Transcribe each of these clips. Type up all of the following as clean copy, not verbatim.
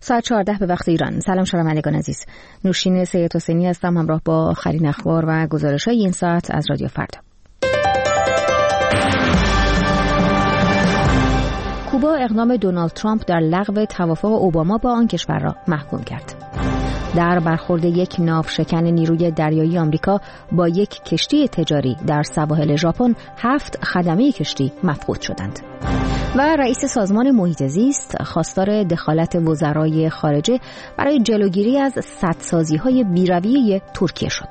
ساعت 14 به وقت ایران. سلام شنوندگان عزیز. نوشین سید حسینی هستم همراه با آخرین اخبار و گزارش‌های این ساعت از رادیو فردا. کوبا اقدام دونالد ترامپ در لغو توافق اوباما با آن کشور را محکوم کرد. در برخورد یک ناوشکن نیروی دریایی آمریکا با یک کشتی تجاری در سواحل ژاپن 7 خدمه کشتی مفقود شدند. و رئیس سازمان محیط زیست خواستار دخالت وزرای خارجه برای جلوگیری از سدسازی‌های بی‌رویه ترکیه شد.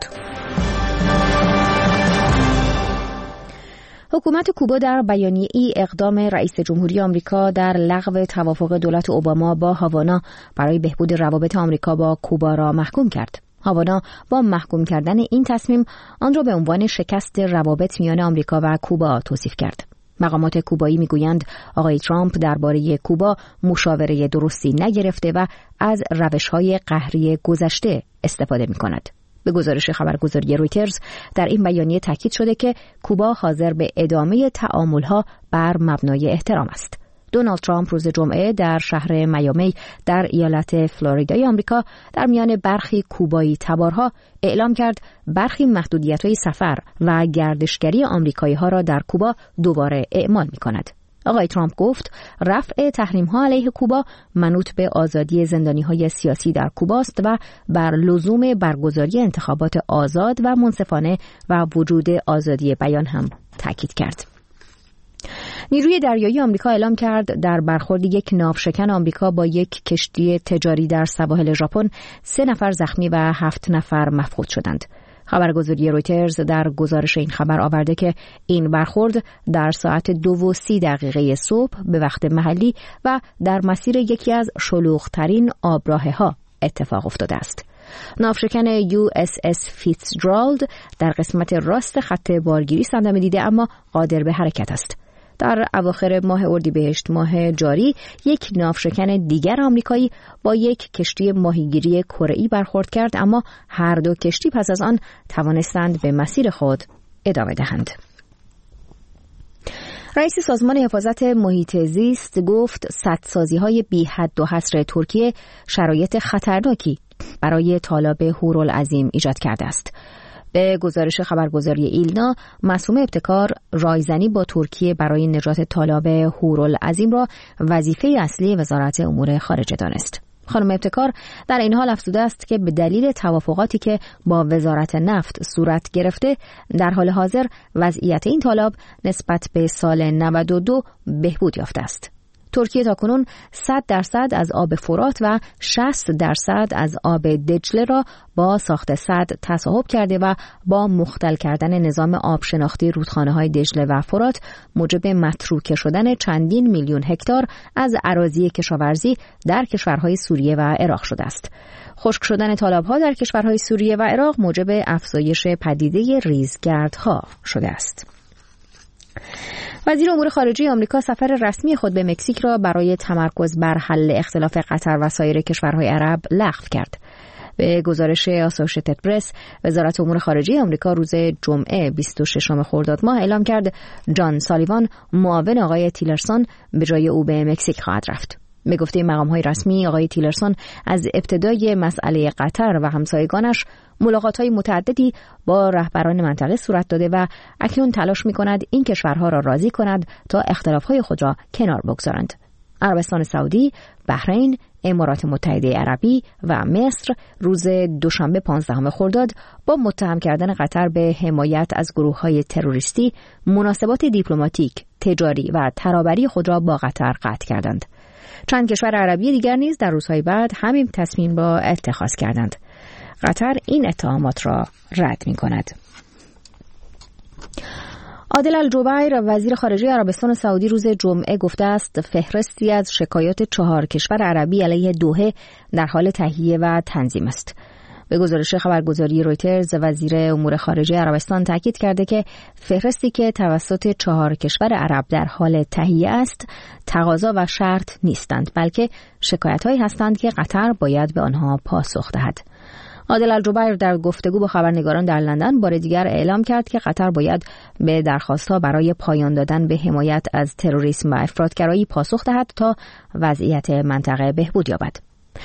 حکومت کوبا در بیانیه‌ای اقدام رئیس جمهوری آمریکا در لغو توافق دولت اوباما با هاوانا برای بهبود روابط آمریکا با کوبا را محکوم کرد. هاوانا با محکوم کردن این تصمیم آن را به عنوان شکست روابط میان آمریکا و کوبا توصیف کرد. مقامات کوبایی میگویند آقای ترامپ درباره کوبا مشاوره درستی نگرفته و از روش‌های قهری گذشته استفاده می‌کند. به گزارش خبرگزاری رویترز در این بیانیه تاکید شده که کوبا حاضر به ادامه تعامل‌ها بر مبنای احترام است. دونالد ترامپ روز جمعه در شهر میامی در ایالت فلوریدای آمریکا در میان برخی کوبایی تبارها اعلام کرد برخی محدودیت‌های سفر و گردشگری آمریکایی‌ها را در کوبا دوباره اعمال می‌کند. آقای ترامپ گفت رفع تحریم‌ها علیه کوبا منوط به آزادی زندانی‌های سیاسی در کوباست و بر لزوم برگزاری انتخابات آزاد و منصفانه و وجود آزادی بیان هم تاکید کرد. نیروی دریایی آمریکا اعلام کرد در برخورد یک ناوشکن آمریکا با یک کشتی تجاری در سواحل ژاپن 3 نفر زخمی و 7 نفر مفقود شدند. خبرگزاری رویترز در گزارش این خبر آورده که این برخورد در ساعت 2:30 صبح به وقت محلی و در مسیر یکی از شلوغ‌ترین آبراهه‌ها اتفاق افتاده است. ناوشکن USS فیتزجرالد در قسمت راست خط بارگیری صدمه دیده اما قادر به حرکت است. در اواخر ماه اردیبهشت ماه جاری یک ناوشکن دیگر آمریکایی با یک کشتی ماهیگیری کره‌ای برخورد کرد اما هر دو کشتی پس از آن توانستند به مسیر خود ادامه دهند. رئیس سازمان حفاظت محیط زیست گفت سدسازی‌های بی حد و حصر ترکیه شرایط خطرناکی برای تالاب هورالعظیم ایجاد کرده است. به گزارش خبرگزاری ایلنا، معصومه ابتکار رایزنی با ترکیه برای نجات تالاب هورالعظیم را وظیفه اصلی وزارت امور خارجه دانست. خانم ابتکار در این حال افزوده است که به دلیل توافقاتی که با وزارت نفت صورت گرفته در حال حاضر وضعیت این تالاب نسبت به سال 92 بهبود یافته است. ترکیه تاکنون 100% از آب فرات و 60% از آب دجله را با ساخت سد تصاحب کرده و با مختل کردن نظام آب شناختی رودخانه‌های دجله و فرات موجب متروکه شدن چندین میلیون هکتار از اراضی کشاورزی در کشورهای سوریه و عراق شده است. خشک شدن تالاب‌ها در کشورهای سوریه و عراق موجب افزایش پدیده ریزگردها شده است. وزیر امور خارجه آمریکا سفر رسمی خود به مکزیک را برای تمرکز بر حل اختلاف قطر و سایر کشورهای عرب لغو کرد. به گزارش آسوشیتد پرس، وزارت امور خارجه آمریکا روز جمعه 26 خرداد ماه اعلام کرد جان سالیوان معاون آقای تیلرسون به جای او به مکزیک خواهد رفت. به گفته مقام‌های رسمی آقای تیلرسون از ابتدای مسئله قطر و همسایگانش ملاقات‌های متعددی با رهبران منطقه صورت داده و اکنون تلاش می‌کند این کشورها را راضی کند تا اختلاف‌های خود را کنار بگذارند. عربستان سعودی، بحرین، امارات متحده عربی و مصر روز دوشنبه 15 خرداد با متهم کردن قطر به حمایت از گروه‌های تروریستی مناسبات دیپلماتیک، تجاری و ترابری خود را با قطر قطع کردند. چند کشور عربی دیگر نیز در روزهای بعد همین تصمیم را اتخاذ کردند. قطر این اتهامات را رد می‌کند. عادل الجبیر وزیر خارجه عربستان سعودی روز جمعه گفته است فهرستی از شکایات 4 کشور عربی علیه دوحه در حال تهیه و تنظیم است. به گزارش خبرگزاری رویترز، وزیر امور خارجه عربستان تاکید کرده که فهرستی که توسط 4 کشور عرب در حال تهیه است تقاضا و شرط نیستند، بلکه شکایت‌هایی هستند که قطر باید به آنها پاسخ دهد. عادل الجبیر در گفتگو با خبرنگاران در لندن بار دیگر اعلام کرد که قطر باید به درخواست‌ها برای پایان دادن به حمایت از تروریسم و افراطگرایی پاسخ دهد تا وضعیت منطقه بهبود یابد.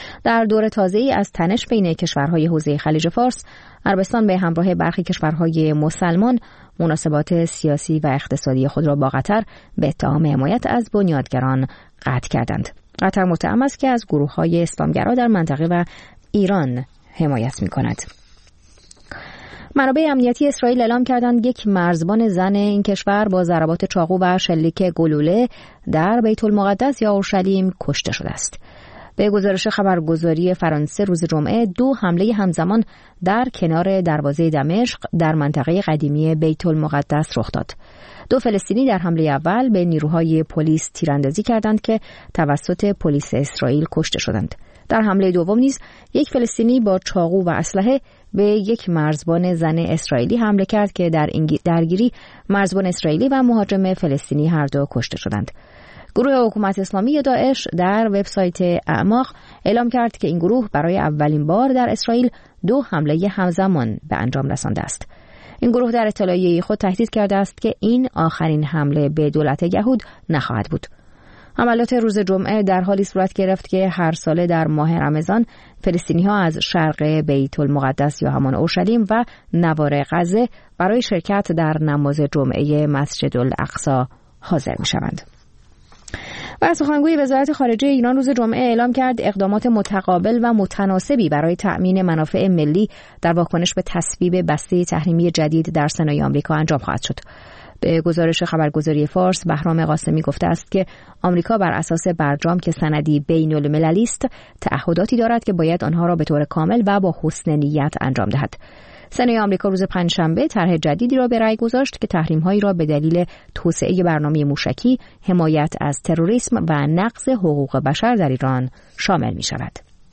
در دور تازه‌ای از تنش بین کشورهای حوزه خلیج فارس، عربستان به همراه برخی کشورهای مسلمان مناسبات سیاسی و اقتصادی خود را با قطر به اتهام حمایت از بنیادگران قطع کردند. قطر متهم است که از گروه‌های اسلامگرا در منطقه و ایران حمایت می‌کند. منابع امنیتی اسرائیل اعلام کردند یک مرزبان زن این کشور با ضربات چاقو و شلیک گلوله در بیت المقدس یا اورشلیم کشته شده است. به گزارش خبرگزاری فرانسه روز جمعه 2 حمله همزمان در کنار دروازه دمشق در منطقه قدیمی بیت المقدس رخ داد. 2 فلسطینی در حمله اول به نیروهای پلیس تیراندازی کردند که توسط پلیس اسرائیل کشته شدند. در حمله دوم نیز یک فلسطینی با چاقو و اسلحه به یک مرزبان زن اسرائیلی حمله کرد که در این درگیری مرزبان اسرائیلی و مهاجم فلسطینی هر دو کشته شدند. گروه حکومت اسلامی داعش در وبسایت اعماق اعلام کرد که این گروه برای اولین بار در اسرائیل 2 حمله همزمان به انجام رسانده است. این گروه در اطلاعیه خود تهدید کرده است که این آخرین حمله به دولت یهود نخواهد بود. حملات روز جمعه در حالی صورت گرفت که هر ساله در ماه رمضان فلسطینی‌ها از شرق بیت المقدس یا همان اورشلیم و نوار غزه برای شرکت در نماز جمعه مسجد الاقصی حاضر می‌شوند. و سخنگوی وزارت خارجه ایران روز جمعه اعلام کرد اقدامات متقابل و متناسبی برای تأمین منافع ملی در واکنش به تصویب بسته تحریمی جدید در سنای آمریکا انجام خواهد شد. به گزارش خبرگزاری فارس، بهرام قاسمی گفته است که آمریکا بر اساس برجام که سندی بین‌المللی است، تعهداتی دارد که باید آنها را به طور کامل و با حسن نیت انجام دهد. سنای آمریکا روز پنجشنبه طرح جدیدی را به رأی گذاشت که تحریم‌هایی را به دلیل توسعه برنامه موشکی، حمایت از تروریسم و نقض حقوق بشر در ایران شامل می‌شود.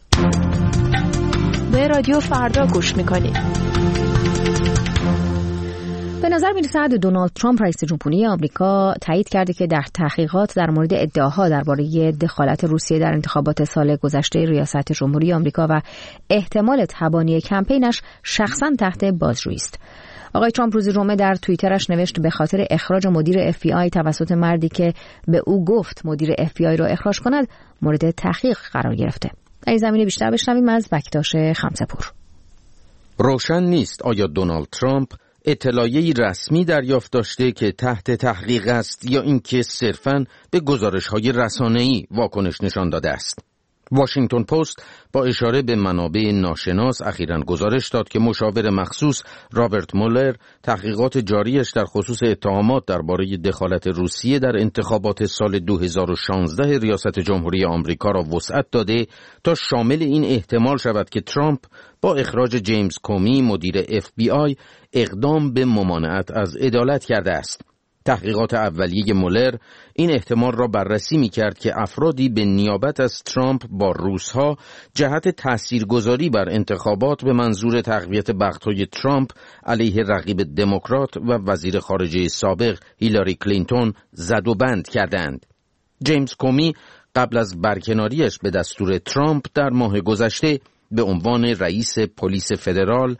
به رادیو فردا گوش می‌کنید. به نظر می‌رسد دونالد ترامپ رئیس جمهوری آمریکا تایید کرده که در تحقیقات در مورد ادعاها درباره دخالت روسیه در انتخابات سال گذشته ریاست جمهوری آمریکا و احتمال تبانی کمپینش شخصاً تحت بازجویی است. آقای ترامپ روز جمعه در توییترش نوشت به خاطر اخراج مدیر FBI توسط مردی که به او گفت مدیر FBI را اخراج کند مورد تحقیق قرار گرفته. در این زمینه بیشتر بشنویم از بکتاش خمسه‌پور. روشن نیست آیا دونالد ترامپ اطلاعیه‌ای رسمی دریافت داشته که تحت تحقیق است یا اینکه صرفاً به گزارش‌های رسانه‌ای واکنش نشان داده است. واشنگتن پست با اشاره به منابع ناشناس اخیراً گزارش داد که مشاور مخصوص رابرت مولر تحقیقات جاریش در خصوص اتهامات درباره دخالت روسیه در انتخابات سال 2016 ریاست جمهوری آمریکا را وسعت داده تا شامل این احتمال شود که ترامپ با اخراج جیمز کومی مدیر FBI اقدام به ممانعت از عدالت کرده است. تحقیقات اولیه مولر این احتمال را بررسی می‌کرد که افرادی به نیابت از ترامپ با روس‌ها جهت تاثیرگذاری بر انتخابات به منظور تقویت بخت‌های ترامپ علیه رقیب دموکرات و وزیر خارجه سابق هیلاری کلینتون زد و بند کردند. جیمز کومی قبل از برکناریش به دستور ترامپ در ماه گذشته به عنوان رئیس پلیس فدرال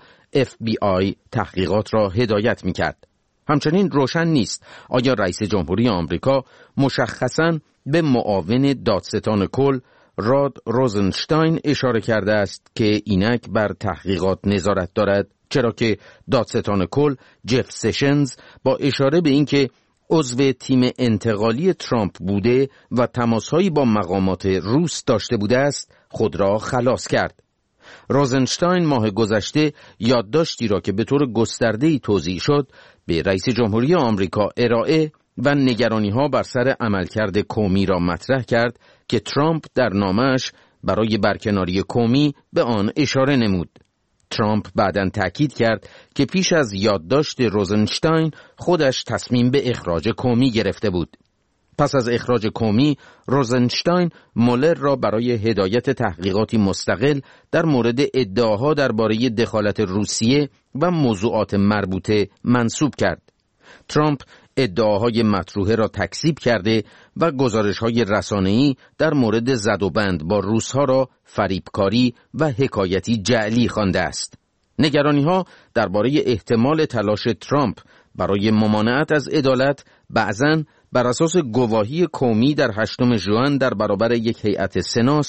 FBI تحقیقات را هدایت می‌کرد. همچنین روشن نیست آیا رئیس جمهوری آمریکا مشخصاً به معاون دادستان کل راد روزنشتاین اشاره کرده است که اینک بر تحقیقات نظارت دارد، چرا که دادستان کل جف سشنز با اشاره به اینکه عضو تیم انتقالی ترامپ بوده و تماسهایی با مقامات روس داشته بوده است خود را خلاص کرد. روزنشتاین ماه گذشته یادداشتی را که به طور گسترده‌ای توزیع شد به رئیس جمهوری آمریکا ارائه و نگرانی‌ها بر سر عملکرد کومی را مطرح کرد که ترامپ در نامه‌اش برای برکناری کومی به آن اشاره نمود. ترامپ بعداً تأکید کرد که پیش از یادداشت روزنشتاین خودش تصمیم به اخراج کومی گرفته بود. پس از اخراج کومی، روزنشتاین مولر را برای هدایت تحقیقاتی مستقل در مورد ادعاها درباره دخالت روسیه و موضوعات مربوطه منصوب کرد. ترامپ ادعاهای مطروحه را تکذیب کرده و گزارش‌های رسانه‌ای در مورد زد و بند با روس‌ها را فریبکاری و حکایتی جعلی خوانده است. نگرانی‌ها درباره احتمال تلاش ترامپ برای ممانعت از عدالت بعضاً بر اساس گواهی کومی در 8 ژوئن در برابر یک هیئت سناست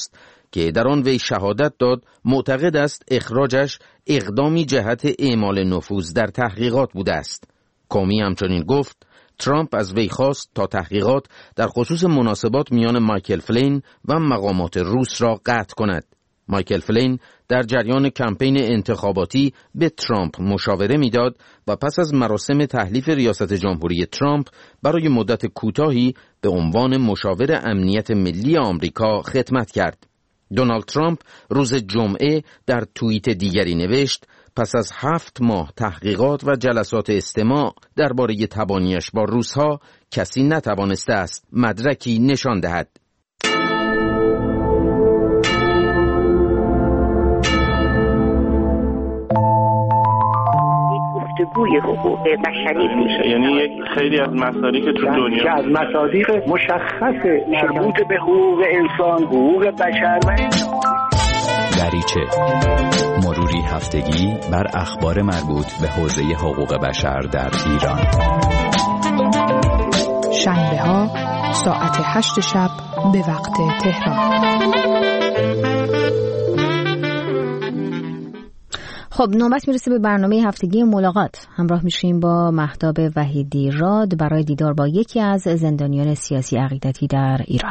که در آن وی شهادت داد معتقد است اخراجش اقدامی جهت اعمال نفوذ در تحقیقات بوده است. کومی همچنین گفت ترامپ از وی خواست تا تحقیقات در خصوص مناسبات میان مایکل فلین و مقامات روس را قطع کند. مایکل فلین در جریان کمپین انتخاباتی به ترامپ مشاوره میداد و پس از مراسم تحلیف ریاست جمهوری ترامپ برای مدت کوتاهی به عنوان مشاور امنیت ملی آمریکا خدمت کرد. دونالد ترامپ روز جمعه در توییت دیگری نوشت پس از 7 ماه تحقیقات و جلسات استماع درباره تبانیش با روس‌ها کسی نتوانسته است مدرکی نشان دهد. گفتگوی حقوق بشری میشه، یعنی یک خیلی از مصادیق تو دنیا که از مصادیق مشخص مربوط به حقوق انسان، حقوق بشر و دریچه مروری هفتگی بر اخبار مربوط به حوزه حقوق بشر در ایران. شنبه ها ساعت 8 شب به وقت تهران. خب نوبت میرسه به برنامه هفتگی ملاقات. همراه میشیم با مهتاب وحیدی راد برای دیدار با یکی از زندانیان سیاسی عقیدتی در ایران.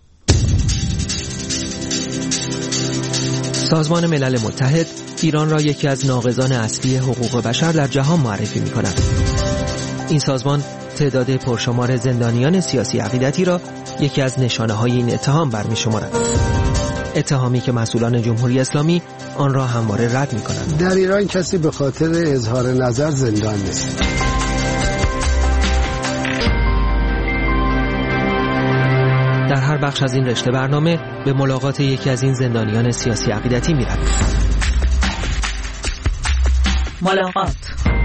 سازمان ملل متحد ایران را یکی از ناقضان اصلی حقوق بشر در جهان معرفی می‌کند. این سازمان تعداد پرشمار زندانیان سیاسی عقیدتی را یکی از نشانه‌های این اتهام برمی‌شمارد. اتهامی که مسئولان جمهوری اسلامی آن را همواره رد می‌کنند. در ایران کسی به خاطر اظهار نظر زندان نیست. در هر بخش از این رشته برنامه به ملاقات یکی از این زندانیان سیاسی عقیدتی می‌رویم. ملاقات.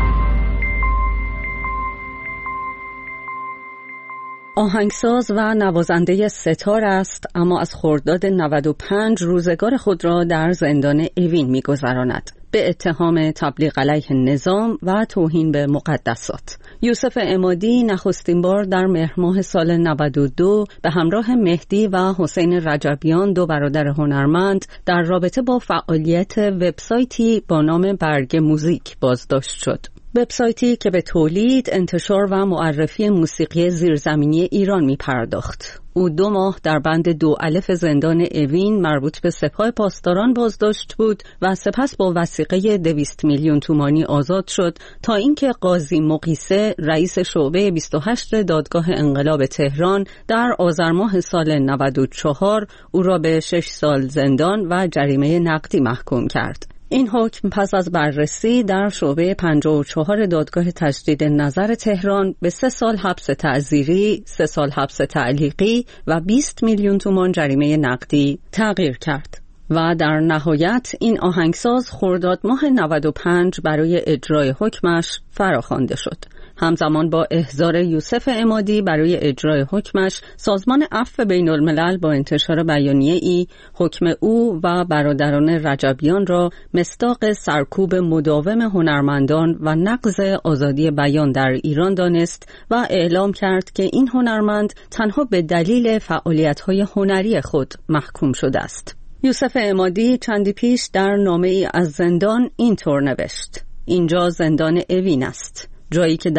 آهنگساز و نوازنده ستار است، اما از خرداد 95 روزگار خود را در زندان اوین می‌گذراند به اتهام تبلیغ علیه نظام و توهین به مقدسات. یوسف عمادی نخستین بار در مهر ماه سال 92 به همراه مهدی و حسین رجبیان، 2 برادر هنرمند، در رابطه با فعالیت وبسایتی با نام برگ موزیک بازداشت شد. وبسایتی که به تولید، انتشار و معرفی موسیقی زیرزمینی ایران می پرداخت. او 2 ماه در بند 2 الف زندان اوین مربوط به سپاه پاسداران بازداشت بود و سپس با وثیقه 200 میلیون تومانی آزاد شد تا اینکه قاضی مقیسه، رئیس شعبه 28 دادگاه انقلاب تهران، در آذر ماه سال 94 او را به 6 سال زندان و جریمه نقدی محکوم کرد. این حکم پس از بررسی در شعبه 54 دادگاه تجدید نظر تهران به 3 سال حبس تعزیری، 3 سال حبس تعلیقی و 20 میلیون تومان جریمه نقدی تغییر کرد. و در نهایت این آهنگساز خرداد ماه 95 برای اجرای حکمش فراخوانده شد. همزمان با احضار یوسف عمادی برای اجرای حکمش، سازمان عفو بین الملل با انتشار بیانیه‌ای حکم او و برادران رجبیان را مصداق سرکوب مداوم هنرمندان و نقض آزادی بیان در ایران دانست و اعلام کرد که این هنرمند تنها به دلیل فعالیت‌های هنری خود محکوم شده است. یوسف عمادی چندی پیش در نامه‌ای از زندان اینطور نوشت: اینجا زندان اوین است، جایی که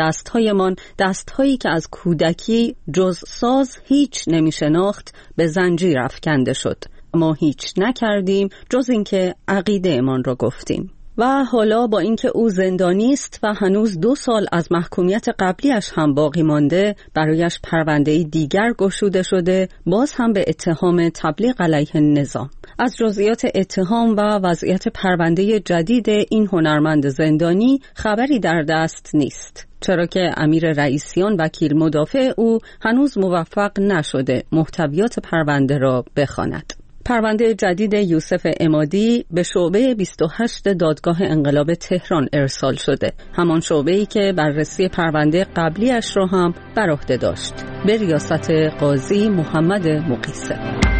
دستهایی که از کودکی جز ساز هیچ نمی شناخت به زنجیر افکنده شد. ما هیچ نکردیم جز اینکه عقیده امان را گفتیم. و حالا با اینکه او زندانی است و هنوز 2 سال از محکومیت قبلیش هم باقی مانده، برایش پرونده دیگر گشوده شده، باز هم به اتهام تبلیغ علیه نظام. از جزئیات اتهام و وضعیت پرونده جدید این هنرمند زندانی خبری در دست نیست، چرا که امیر رئیسیان وکیل مدافع او هنوز موفق نشده محتویات پرونده را بخواند. پرونده جدید یوسف عمادی به شعبه 28 دادگاه انقلاب تهران ارسال شده، همان شعبه‌ای که بررسی پرونده قبلیش را هم بر عهده داشت، به ریاست قاضی محمد مقیسه.